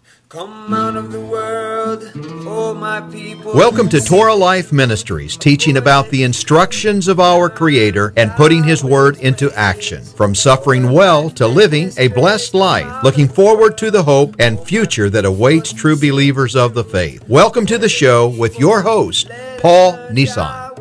Come out of the world, oh my people. Welcome to Torah Life Ministries, teaching about the instructions of our Creator and putting His Word into action. From suffering well to living a blessed life, looking forward to the hope and future that awaits true believers of the faith. Welcome to the show with your host, Paul Nissan.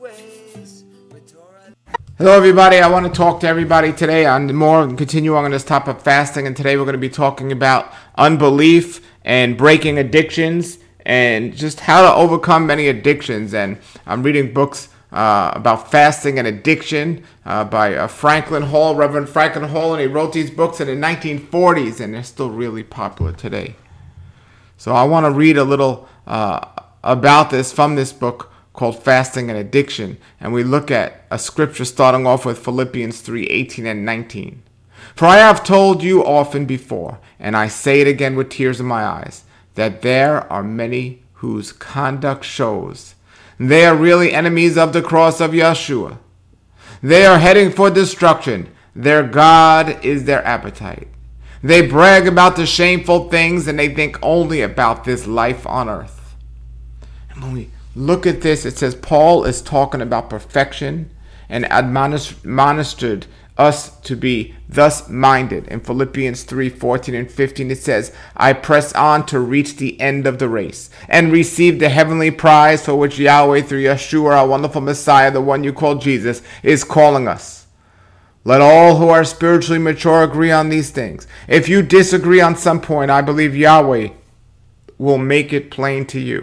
Hello everybody, I want to talk to everybody today on continue on this topic of fasting, and today we're going to be talking about unbelief and breaking addictions and just how to overcome many addictions. And I'm reading books about fasting and addiction by Franklin Hall, Reverend Franklin Hall, and he wrote these books in the 1940s and they're still really popular today. So I want to read a little about this from this book called Fasting and Addiction, and we look at a scripture starting off with Philippians 3:18 and 19. For I have told you often before, and I say it again with tears in my eyes, that there are many whose conduct shows they are really enemies of the cross of Yeshua. They are heading for destruction. Their God is their appetite. They brag about the shameful things, and they think only about this life on earth. And when we look at this, it says Paul is talking about perfection and admonished us to be thus minded. In Philippians 3:14 and 15 it says, I press on to reach the end of the race and receive the heavenly prize for which Yahweh through Yeshua, our wonderful Messiah, the one you call Jesus, is calling us. Let all who are spiritually mature agree on these things. If you disagree on some point, I believe Yahweh will make it plain to you.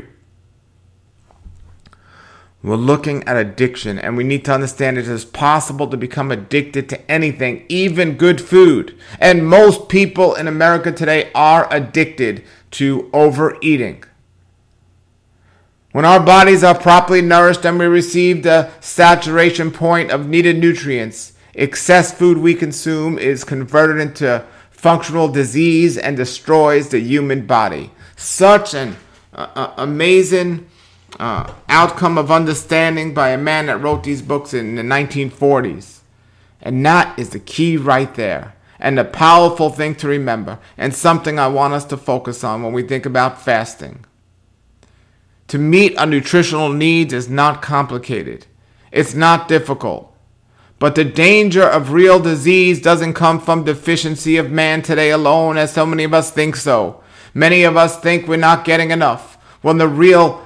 We're looking at addiction, and we need to understand it is possible to become addicted to anything, even good food. And most people in America today are addicted to overeating. When our bodies are properly nourished and we receive the saturation point of needed nutrients, excess food we consume is converted into functional disease and destroys the human body. Such an amazing outcome of understanding by a man that wrote these books in the 1940s. And that is the key right there, and a powerful thing to remember, and something I want us to focus on when we think about fasting. To meet our nutritional needs is not complicated. It's not difficult. But the danger of real disease doesn't come from deficiency of man today alone, as so many of us think so. Many of us think we're not getting enough, when the real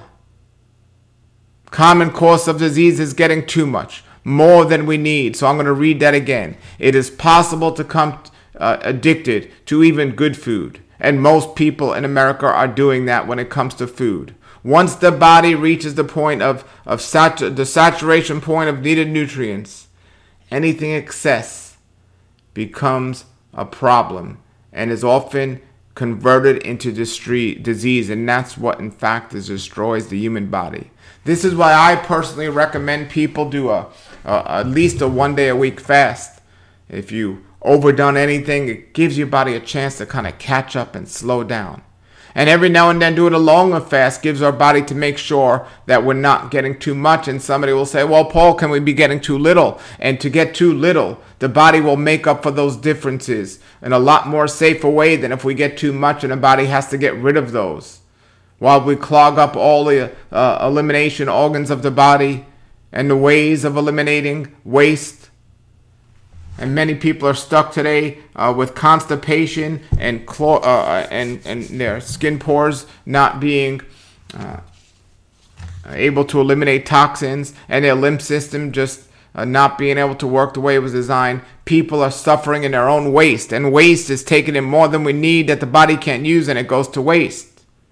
common course of disease is getting too much, more than we need. So I'm going to read that again. It is possible to become addicted to even good food. And most people in America are doing that when it comes to food. Once the body reaches the point of the saturation point of needed nutrients, anything excess becomes a problem and is often converted into disease. And that's what in fact destroys the human body. This is why I personally recommend people do at least a 1 day a week fast. If you overdone anything, it gives your body a chance to kind of catch up and slow down. And every now and then doing a longer fast gives our body to make sure that we're not getting too much. And somebody will say, well, Paul, can we be getting too little? And to get too little, the body will make up for those differences in a lot more safer way than if we get too much and the body has to get rid of those. While we clog up all the elimination organs of the body and the ways of eliminating waste. And many people are stuck today with constipation and their skin pores not being able to eliminate toxins, and their lymph system just not being able to work the way it was designed. People are suffering in their own waste, and waste is taking in more than we need that the body can't use, and it goes to waste.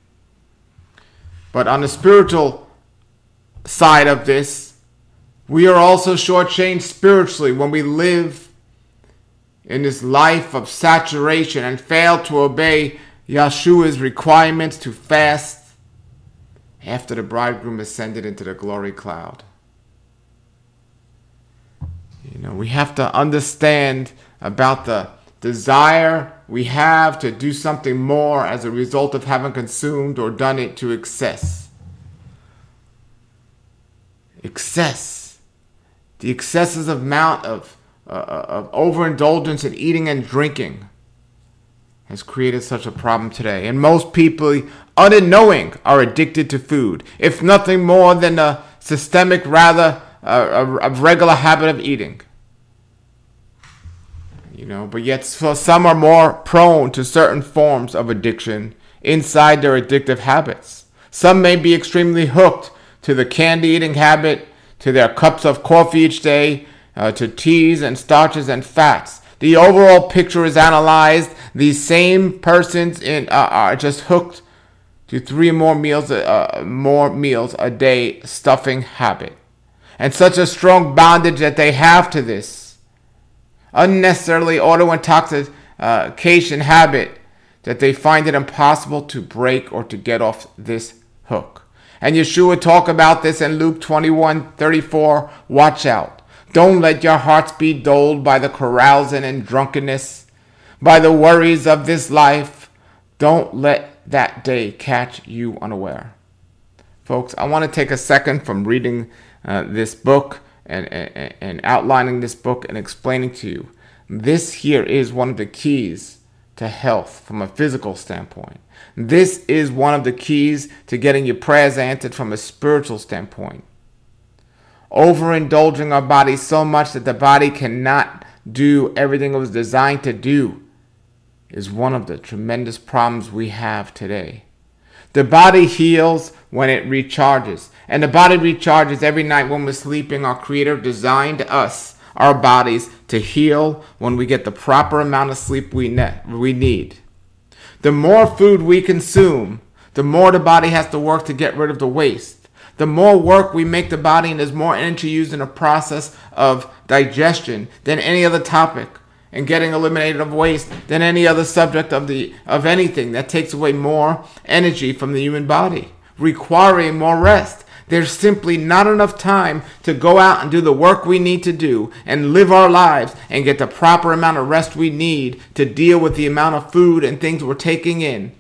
But on the spiritual side of this, we are also shortchanged spiritually when we live in this life of saturation and fail to obey Yeshua's requirements to fast after the bridegroom ascended into the glory cloud. We have to understand about the desire we have to do something more as a result of having consumed or done it to excess. The excessive amount of overindulgence in eating and drinking has created such a problem today. And most people, unknowing, are addicted to food, if nothing more than a systemic, rather a regular habit of eating. But yet some are more prone to certain forms of addiction inside their addictive habits. Some may be extremely hooked to the candy eating habit, to their cups of coffee each day, to teas and starches and fats. The overall picture is analyzed. These same persons are just hooked to 3 more meals a day stuffing habit. And such a strong bondage that they have to this unnecessarily auto-intoxication habit that they find it impossible to break or to get off this hook. And Yeshua talked about this in Luke 21:34. Watch out. Don't let your hearts be dulled by the carousing and drunkenness, by the worries of this life. Don't let that day catch you unaware. Folks, I want to take a second from reading this book and outlining this book and explaining to you. This here is one of the keys to health from a physical standpoint. This is one of the keys to getting your prayers answered from a spiritual standpoint. Overindulging our body so much that the body cannot do everything it was designed to do is one of the tremendous problems we have today. The body heals when it recharges. And the body recharges every night when we're sleeping. Our Creator designed us, our bodies, to heal when we get the proper amount of sleep we need. The more food we consume, the more the body has to work to get rid of the waste. The more work we make the body, and there's more energy used in the process of digestion than any other topic, and getting eliminated of waste than any other subject of anything that takes away more energy from the human body, requiring more rest. There's simply not enough time to go out and do the work we need to do and live our lives and get the proper amount of rest we need to deal with the amount of food and things we're taking in.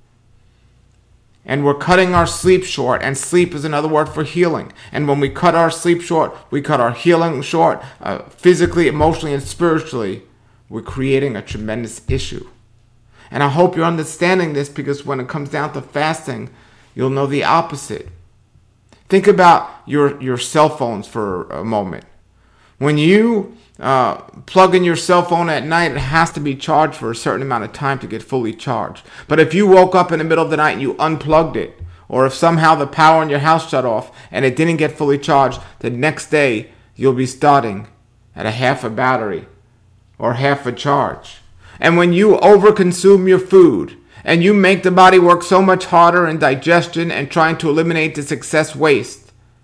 And we're cutting our sleep short, and sleep is another word for healing. And when we cut our sleep short, we cut our healing short, physically, emotionally, and spiritually. We're creating a tremendous issue. And I hope you're understanding this, because when it comes down to fasting, you'll know the opposite. Think about your cell phones for a moment. When you plug in your cell phone at night, it has to be charged for a certain amount of time to get fully charged. But if you woke up in the middle of the night and you unplugged it, or if somehow the power in your house shut off and it didn't get fully charged, the next day you'll be starting at a half a battery or half a charge. And when you overconsume your food and you make the body work so much harder in digestion and trying to eliminate this excess waste,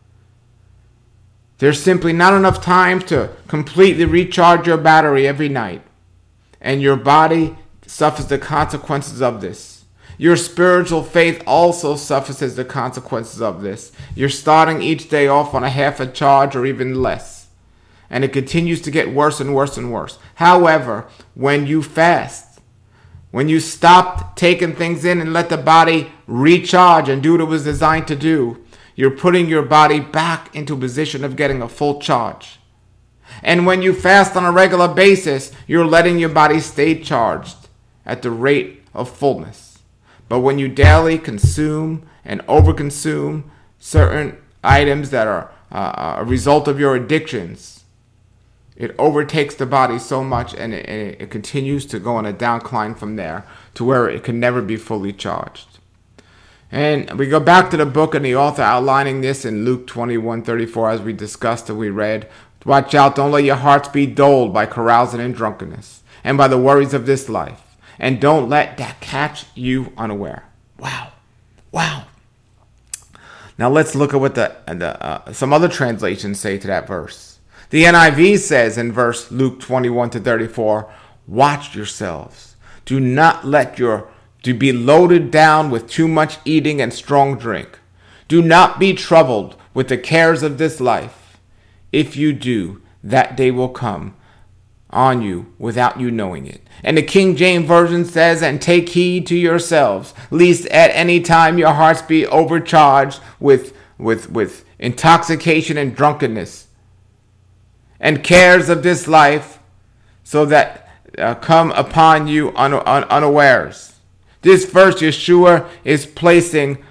there's simply not enough time to completely recharge your battery every night. And your body suffers the consequences of this. Your spiritual faith also suffers as the consequences of this. You're starting each day off on a half a charge or even less. And it continues to get worse and worse and worse. However, when you fast, when you stop taking things in and let the body recharge and do what it was designed to do, you're putting your body back into a position of getting a full charge. And when you fast on a regular basis, you're letting your body stay charged at the rate of fullness. But when you daily consume and overconsume certain items that are a result of your addictions, it overtakes the body so much, and it continues to go on a downcline from there to where it can never be fully charged. And we go back to the book and the author outlining this in Luke 21:34, as we discussed and we read. Watch out, don't let your hearts be dulled by carousing and drunkenness and by the worries of this life. And don't let that catch you unaware. Wow. Now let's look at what some other translations say to that verse. The NIV says in verse Luke 21:34, watch yourselves. Do not let to be loaded down with too much eating and strong drink. Do not be troubled with the cares of this life. If you do, that day will come on you without you knowing it. And the King James Version says, and take heed to yourselves, lest at any time your hearts be overcharged with intoxication and drunkenness and cares of this life, so that come upon you unawares. This verse, Yeshua is placing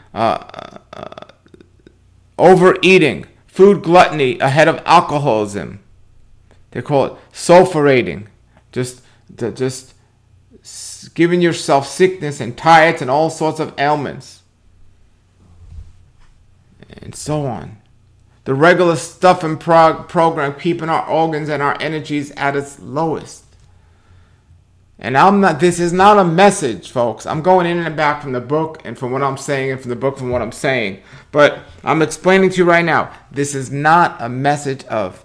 overeating, food gluttony ahead of alcoholism. They call it sulfurating, just giving yourself sickness and tiredness and all sorts of ailments, and so on. The regular stuffing program keeping our organs and our energies at its lowest. And this is not a message, folks. I'm going in and back from the book and from what I'm saying and from the book from what I'm saying. But I'm explaining to you right now, this is not a message of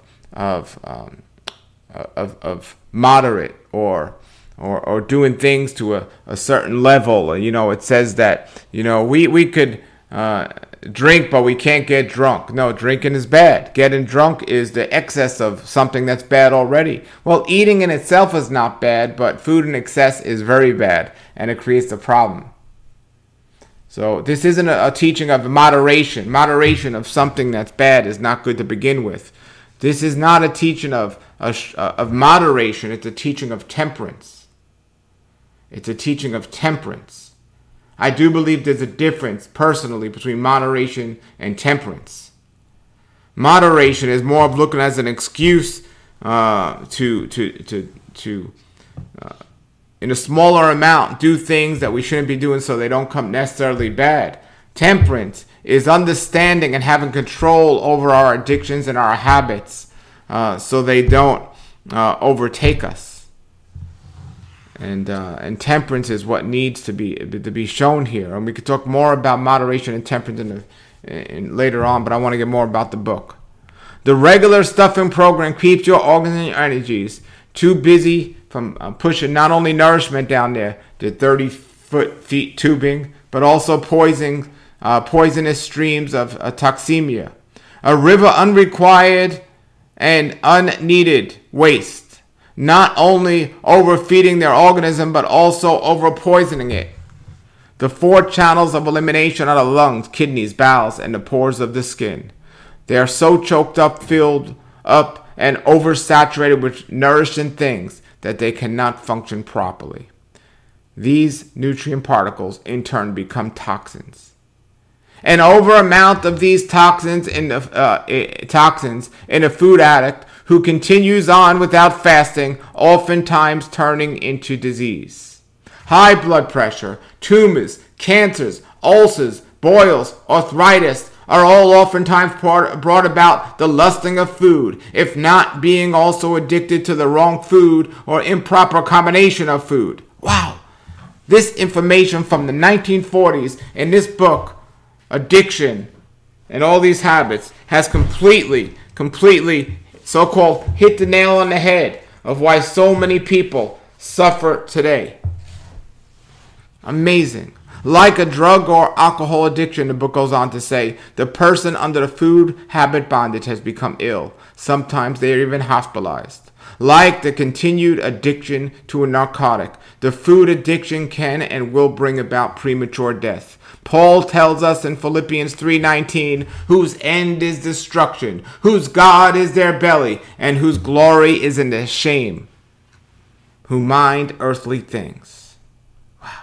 moderate or doing things to a certain level. It says that, we could drink, but we can't get drunk. No, drinking is bad. Getting drunk is the excess of something that's bad already. Well, eating in itself is not bad, but food in excess is very bad, and it creates a problem. So this isn't a teaching of moderation. Moderation of something that's bad is not good to begin with. This is not a teaching of moderation. It's a teaching of temperance. It's a teaching of temperance. I do believe there's a difference, personally, between moderation and temperance. Moderation is more of looking as an excuse to in a smaller amount, do things that we shouldn't be doing so they don't come necessarily bad. Temperance is understanding and having control over our addictions and our habits so they don't overtake us. And temperance is what needs to be shown here. And we could talk more about moderation and temperance later on, but I want to get more about the book. The regular stuffing program keeps your organs and your energies too busy from pushing not only nourishment down there, the 30-feet tubing, but also poisonous streams of toxemia. A river unrequired and unneeded waste. Not only overfeeding their organism, but also overpoisoning it. The 4 channels of elimination are the lungs, kidneys, bowels, and the pores of the skin. They are so choked up, filled up, and oversaturated with nourishing things that they cannot function properly. These nutrient particles, in turn, become toxins. An over amount of these toxins in a food addict who continues on without fasting, oftentimes turning into disease. High blood pressure, tumors, cancers, ulcers, boils, arthritis are all oftentimes brought about the lusting of food, if not being also addicted to the wrong food or improper combination of food. Wow! This information from the 1940s in this book, Addiction and All These Habits, has completely so-called hit the nail on the head of why so many people suffer today. Amazing. Like a drug or alcohol addiction, the book goes on to say, the person under the food habit bondage has become ill. Sometimes they are even hospitalized. Like the continued addiction to a narcotic, the food addiction can and will bring about premature death. Paul tells us in Philippians 3:19, whose end is destruction, whose God is their belly, and whose glory is in their shame, who mind earthly things. Wow.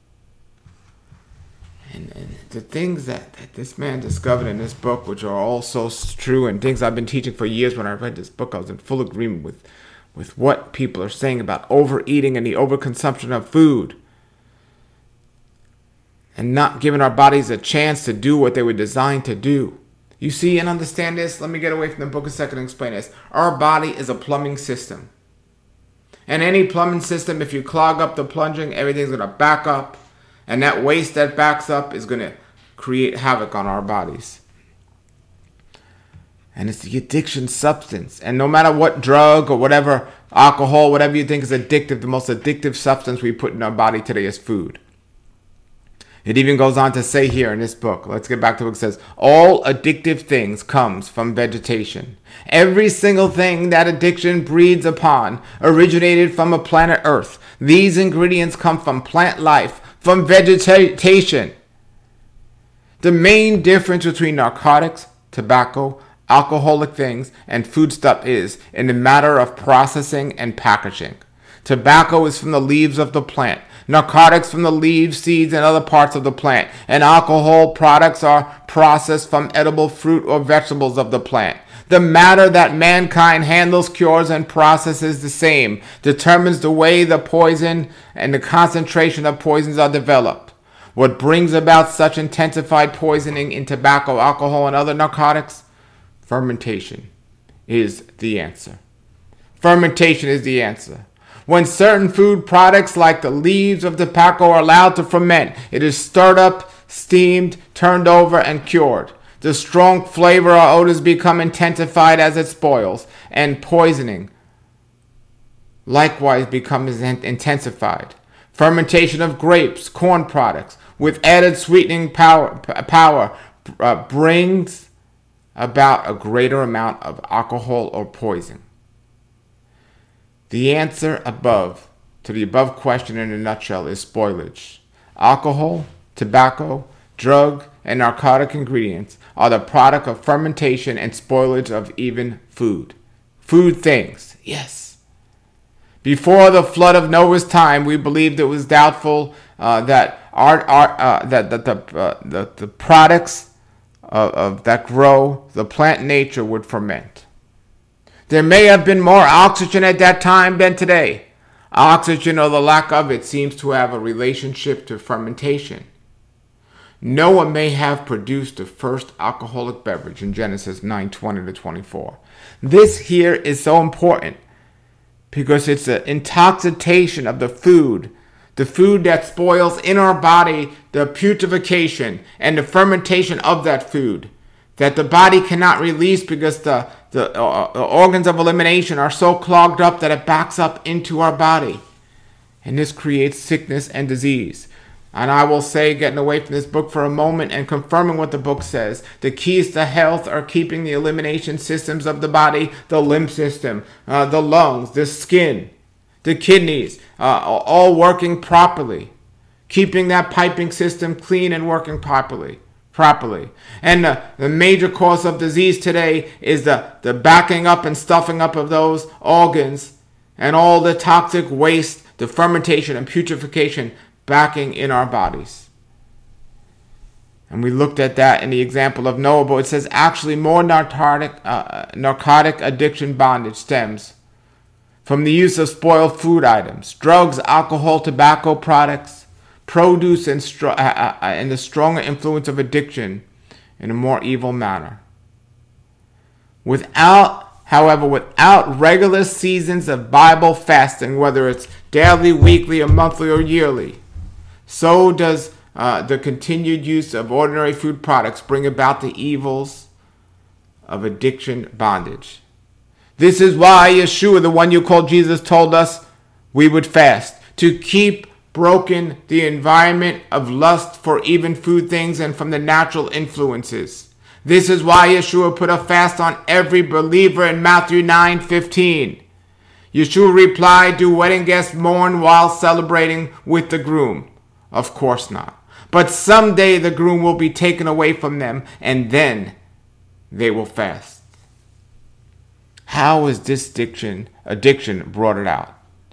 And the things that this man discovered in this book, which are all so true, and things I've been teaching for years. When I read this book, I was in full agreement with what people are saying about overeating and the overconsumption of food, and not giving our bodies a chance to do what they were designed to do. You see and understand this? Let me get away from the book a second and explain this. Our body is a plumbing system. And any plumbing system, if you clog up the plunging, everything's going to back up. And that waste that backs up is going to create havoc on our bodies. And it's the addiction substance. And no matter what drug or whatever, alcohol, whatever you think is addictive, the most addictive substance we put in our body today is food. It even goes on to say here in this book, let's get back to what it says, all addictive things comes from vegetation. Every single thing that addiction breeds upon originated from a planet Earth. These ingredients come from plant life, from vegetation. The main difference between narcotics, tobacco, alcoholic things, and foodstuff is in the matter of processing and packaging. Tobacco is from the leaves of the plant. Narcotics from the leaves, seeds, and other parts of the plant. And alcohol products are processed from edible fruit or vegetables of the plant. The matter that mankind handles, cures, and processes the same determines the way the poison and the concentration of poisons are developed. What brings about such intensified poisoning in tobacco, alcohol, and other narcotics? Fermentation is the answer. Fermentation is the answer. When certain food products like the leaves of tobacco are allowed to ferment, it is stirred up, steamed, turned over, and cured. The strong flavor or odors become intensified as it spoils, and poisoning likewise becomes intensified. Fermentation of grapes, corn products, with added sweetening power brings about a greater amount of alcohol or poison. The answer to the above question in a nutshell is spoilage. Alcohol, tobacco, drug, and narcotic ingredients are the product of fermentation and spoilage of even food. Food things, yes. Before the flood of Noah's time, we believed it was doubtful that the products that grow the plant nature would ferment. There may have been more oxygen at that time than today. Oxygen, or the lack of it, seems to have a relationship to fermentation. Noah may have produced the first alcoholic beverage in Genesis 9:20-24. This here is so important because it's an intoxication of the food that spoils in our body, the putrefaction and the fermentation of that food that the body cannot release because the organs of elimination are so clogged up that it backs up into our body. And this creates sickness and disease. And I will say, getting away from this book for a moment and confirming what the book says, the keys to health are keeping the elimination systems of the body, the lymph system, the lungs, the skin, the kidneys, all working properly. Keeping that piping system clean and working properly. And the major cause of disease today is the backing up and stuffing up of those organs and all the toxic waste, the fermentation and putrefaction backing in our bodies. And we looked at that in the example of Noah, but it says actually more narcotic addiction bondage stems from the use of spoiled food items, drugs, alcohol, tobacco products, produce, and the stronger influence of addiction in a more evil manner. Without regular seasons of Bible fasting, whether it's daily, weekly, or monthly, or yearly, so does the continued use of ordinary food products bring about the evils of addiction bondage. This is why Yeshua, the one you call Jesus, told us we would fast, to keep broken the environment of lust for even food things and from the natural influences. This is why Yeshua put a fast on every believer in Matthew 9:15. Yeshua replied, "Do wedding guests mourn while celebrating with the groom? Of course not. But someday the groom will be taken away from them, and then they will fast." How is this addiction brought out?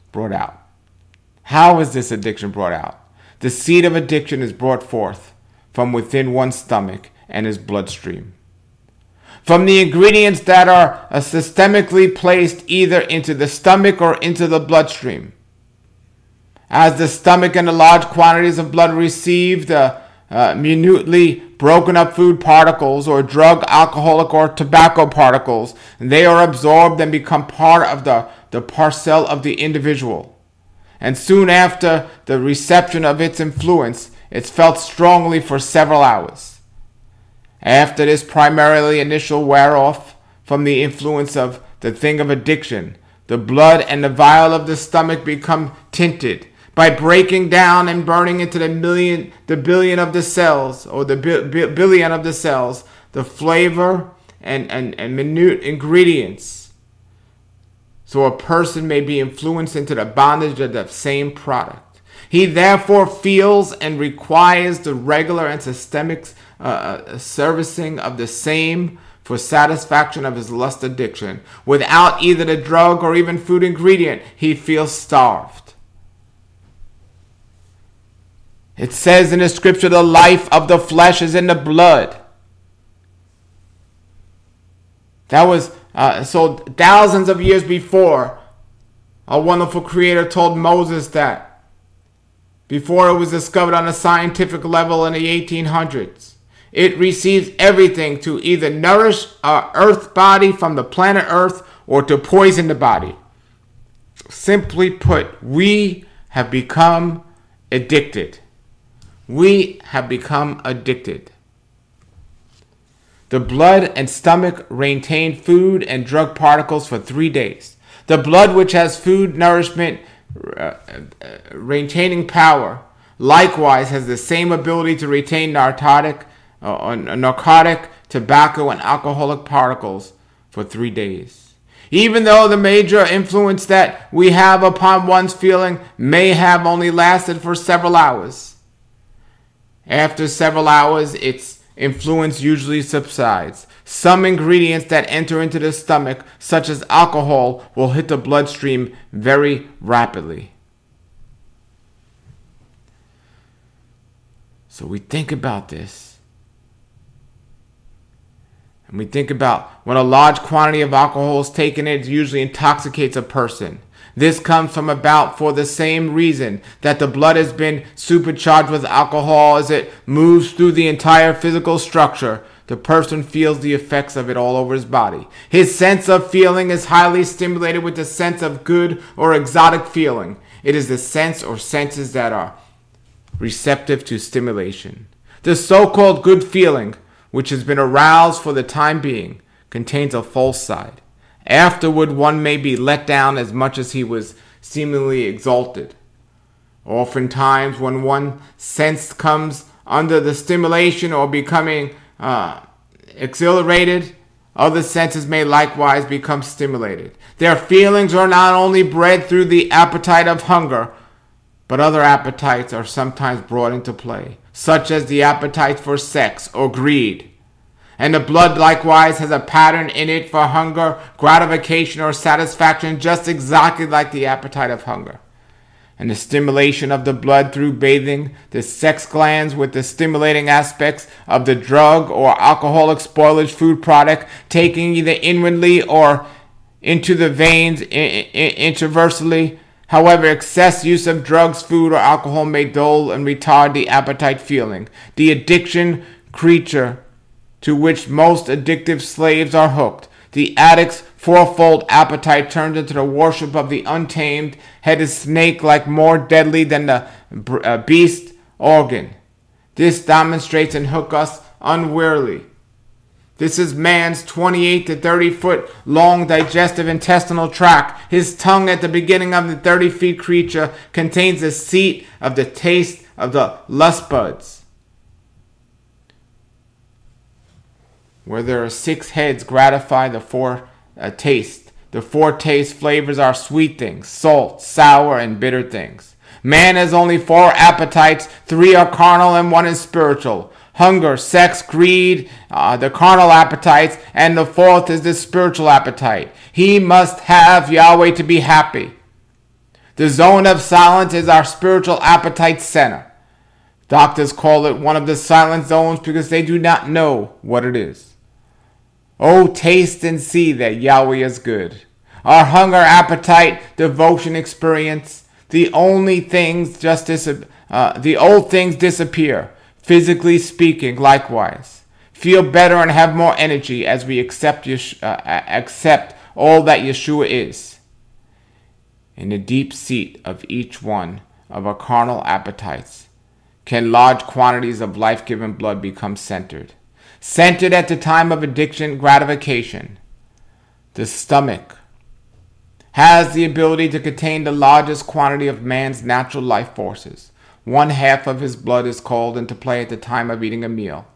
How is this addiction brought out? The seed of addiction is brought forth from within one's stomach and his bloodstream. From the ingredients that are systemically placed either into the stomach or into the bloodstream. As the stomach and the large quantities of blood receive the minutely broken up food particles or drug, alcoholic, or tobacco particles, they are absorbed and become part of the parcel of the individual. And soon after the reception of its influence, it's felt strongly for several hours. After this primarily initial wear-off from the influence of the thing of addiction, the blood and the vial of the stomach become tinted by breaking down and burning into the billion of the cells, or the billion of the cells, the flavor and minute ingredients. So a person may be influenced into the bondage of the same product. He therefore feels and requires the regular and systemic servicing of the same for satisfaction of his lust addiction. Without either the drug or even food ingredient, he feels starved. It says in the scripture, the life of the flesh is in the blood. That was so thousands of years before, a wonderful creator told Moses that before it was discovered on a scientific level in the 1800s. It receives everything to either nourish our earth body from the planet Earth or to poison the body. Simply put, we have become addicted. We have become addicted. The blood and stomach retain food and drug particles for 3 days. The blood, which has food nourishment retaining power, likewise has the same ability to retain narcotic, tobacco, and alcoholic particles for 3 days. Even though the major influence that we have upon one's feeling may have only lasted for several hours. After several hours, its influence usually subsides. Some ingredients that enter into the stomach, such as alcohol, will hit the bloodstream very rapidly. So we think about this. And we think about when a large quantity of alcohol is taken, it usually intoxicates a person. This comes from about for the same reason that the blood has been supercharged with alcohol as it moves through the entire physical structure. The person feels the effects of it all over his body. His sense of feeling is highly stimulated with the sense of good or exotic feeling. It is the sense or senses that are receptive to stimulation. The so-called good feeling, which has been aroused for the time being, contains a false side. Afterward, one may be let down as much as he was seemingly exalted. Oftentimes, when one sense comes under the stimulation or becoming exhilarated, other senses may likewise become stimulated. Their feelings are not only bred through the appetite of hunger, but other appetites are sometimes brought into play, such as the appetite for sex or greed. And the blood likewise has a pattern in it for hunger, gratification, or satisfaction, just exactly like the appetite of hunger. And the stimulation of the blood through bathing the sex glands with the stimulating aspects of the drug or alcoholic spoilage food product, taking either inwardly or into the veins intraversely. However, excess use of drugs, food, or alcohol may dull and retard the appetite feeling. The addiction creature to which most addictive slaves are hooked. The addict's fourfold appetite turns into the worship of the untamed headed snake, like more deadly than the beast organ. This demonstrates and hooks us unwearily. This is man's 28 to 30 foot long digestive intestinal tract. His tongue at the beginning of the 30 feet creature contains the seat of the taste of the lust buds, where there are 6 heads gratify the 4 tastes. The 4 taste flavors are sweet things, salt, sour, and bitter things. Man has only 4 appetites. 3 are carnal and 1 is spiritual. Hunger, sex, greed, the carnal appetites, and the 4th is the spiritual appetite. He must have Yahweh to be happy. The zone of silence is our spiritual appetite center. Doctors call it one of the silent zones because they do not know what it is. Oh, taste and see that Yahweh is good. Our hunger, appetite, devotion, experience, the old things disappear. Physically speaking, likewise, feel better and have more energy as we accept all that Yeshua is. In the deep seat of each one of our carnal appetites can large quantities of life-giving blood become centered. Centered at the time of addiction gratification. The stomach has the ability to contain the largest quantity of man's natural life forces. 1/2 of his blood is called into play at the time of eating a meal.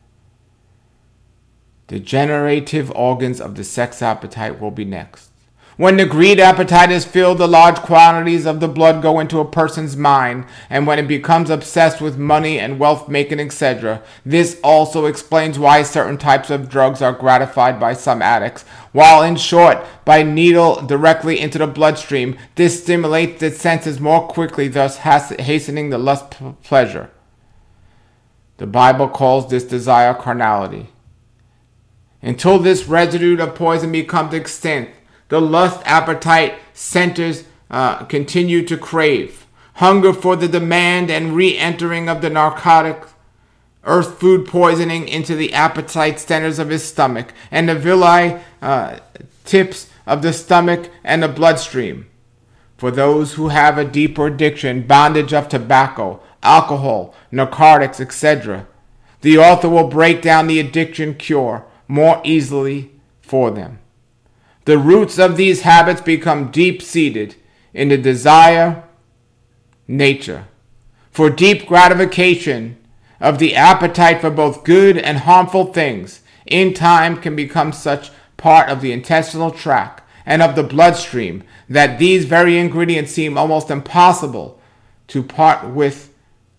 The generative organs of the sex appetite will be next. When the greed appetite is filled, the large quantities of the blood go into a person's mind, and when it becomes obsessed with money and wealth making, etc. This also explains why certain types of drugs are gratified by some addicts, while in short, by needle directly into the bloodstream, this stimulates the senses more quickly, thus hastening the lust pleasure. The Bible calls this desire carnality. Until this residue of poison becomes extinct, the lust appetite centers continue to crave. Hunger for the demand and re-entering of the narcotic earth food poisoning into the appetite centers of his stomach and the villi tips of the stomach and the bloodstream. For those who have a deeper addiction, bondage of tobacco, alcohol, narcotics, etc., the author will break down the addiction cure more easily for them. The roots of these habits become deep-seated in the desire nature for deep gratification of the appetite for both good and harmful things. In time can become such part of the intestinal tract and of the bloodstream that these very ingredients seem almost impossible to part with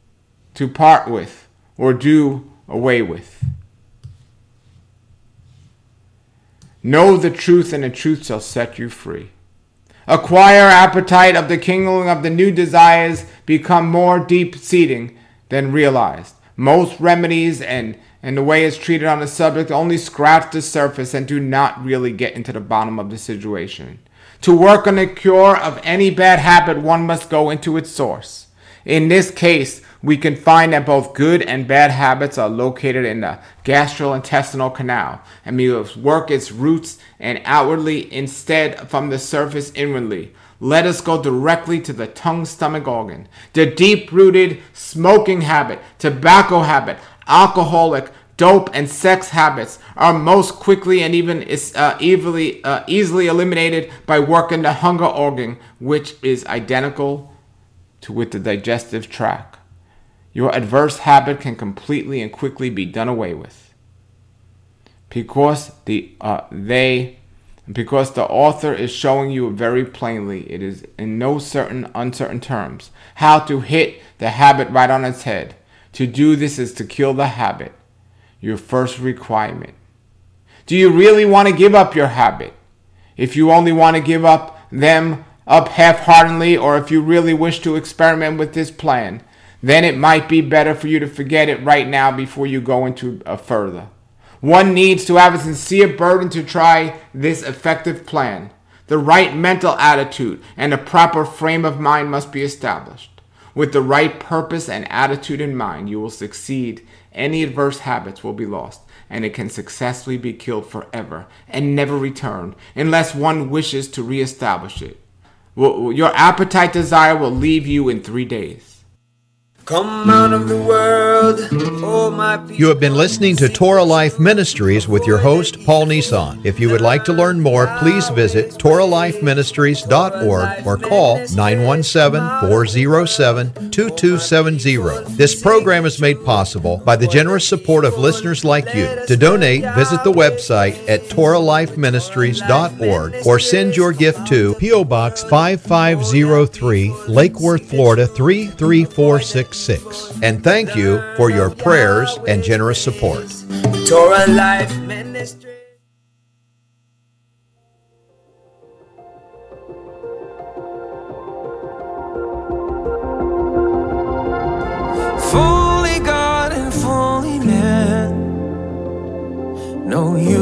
or do away with. Know the truth, and the truth shall set you free. Acquire appetite of the kingdom of the new desires become more deep-seating than realized. Most remedies and the way it's treated on the subject only scratch the surface and do not really get into the bottom of the situation. To work on the cure of any bad habit, one must go into its source. In this case, we can find that both good and bad habits are located in the gastrointestinal canal, and we must work its roots and outwardly instead from the surface inwardly. Let us go directly to the tongue-stomach organ. The deep-rooted smoking habit, tobacco habit, alcoholic, dope, and sex habits are most quickly and even easily eliminated by working the hunger organ, which is identical with the digestive tract. Your adverse habit can completely and quickly be done away with, because the author is showing you very plainly, it is in no uncertain terms, how to hit the habit right on its head. To do this is to kill the habit, your first requirement. Do you really want to give up your habit? If you only want to give them up half-heartedly, or if you really wish to experiment with this plan, then it might be better for you to forget it right now before you go into a further. One needs to have a sincere burden to try this effective plan. The right mental attitude and a proper frame of mind must be established. With the right purpose and attitude in mind, you will succeed. Any adverse habits will be lost, and it can successfully be killed forever and never return unless one wishes to reestablish it. Your appetite desire will leave you in 3 days. Come out of the world, oh my people. You have been listening to Torah Life Ministries with your host, Paul Nissan. If you would like to learn more, please visit TorahLifeMinistries.org or call 917-407-2270. This program is made possible by the generous support of listeners like you. To donate, visit the website at TorahLifeMinistries.org or send your gift to P.O. Box 5503, Lake Worth, Florida 33466. And thank you for your prayers and generous support. Torah Life Ministry. Fully God and fully man. No, you